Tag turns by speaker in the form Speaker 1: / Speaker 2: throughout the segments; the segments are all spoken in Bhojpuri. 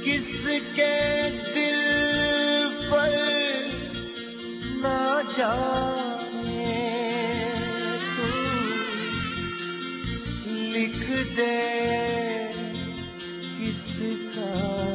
Speaker 1: किसके दिल पर ना जाने तू लिख दे किसका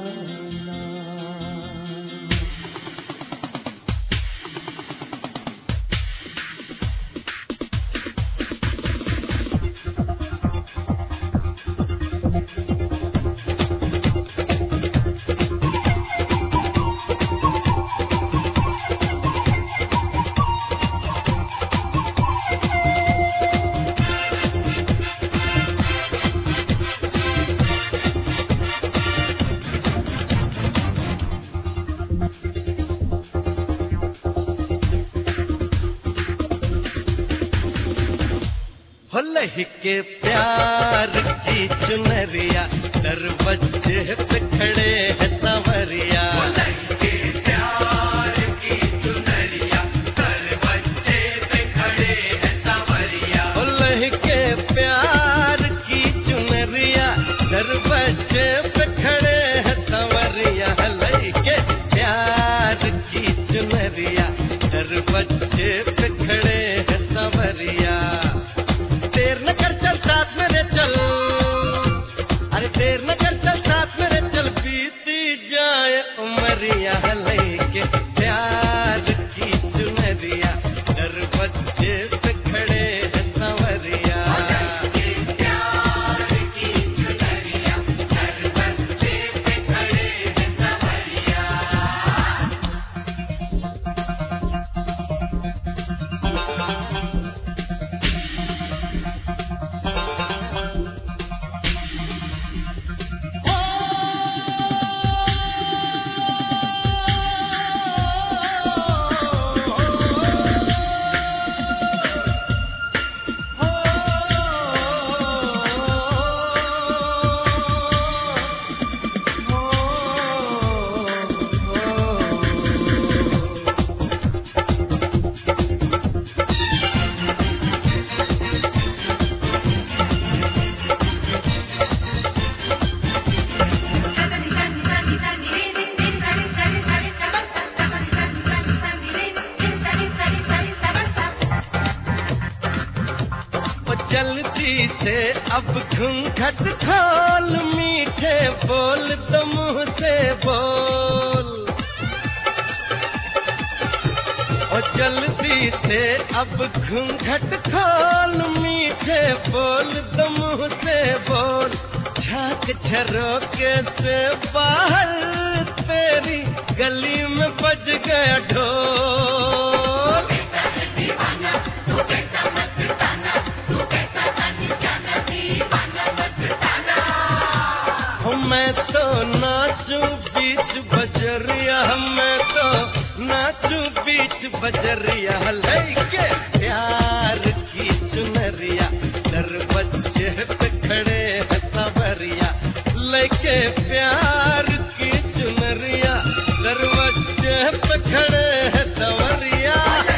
Speaker 1: के प्यार की चुनरिया दरवाजे पे खड़े हैं संवरिया के प्यार की चुनरिया दरवाजे पे खड़े हैं संवरिया के प्यार की चुनरिया दरवाजे पे खड़े हैं संवरिया के प्यार की चुनरिया दरवाजे पे खड़े हैं संवरिया देर न कर चल साथ मेरे चल, अरे देर न कर चल साथ मेरे चल, बीती जाए उमरिया लेके प्यार की चुनरिया दरवाजे पे खड़े हैं संवरिया प्यार की चुनरिया दरवाजे पे खड़े हैं संवरिया जल्दी से अब घूंघट खोल, मीठे बोल तो मुँह से बोल। और जल्दी से अब घूंघट खोल, मीठे बोल तो मुँह से बोल। झांक झरोके से बाहर तेरी गली में बज गया ढोल। मैं तो नाचूं बीच बजरिया, मैं तो नाचूं बीच बजरिया लेके प्यार की चुनरिया दरवाजे पे खड़े हैं संवरिया लेके प्यार की चुनरिया दरवाजे पे खड़े हैं संवरिया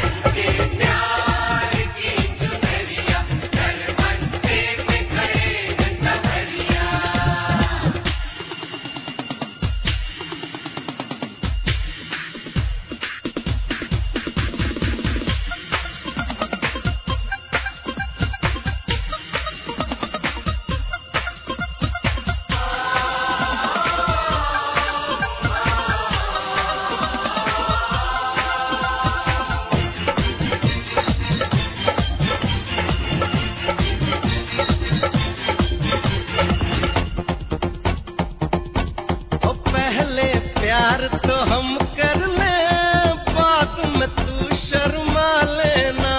Speaker 1: प्यार तो हम कर ले, बात में तू शर्मा लेना।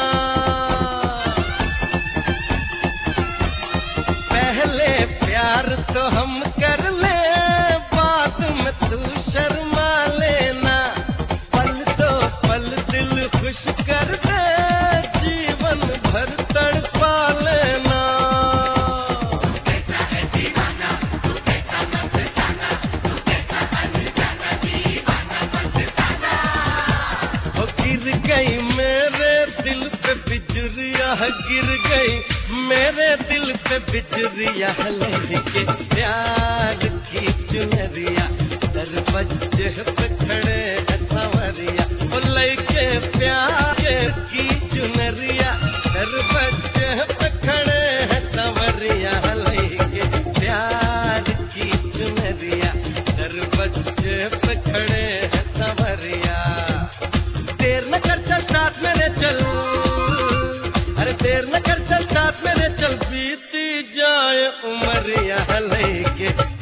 Speaker 1: पहले प्यार तो हम कर ले, बात में तू शर्मा लेना। पल तो पल दिल खुश कर दे, जीवन भर तड़पा लेना। गिर गई मेरे दिल पे बिजरिया लेके प्यार की चुनरिया के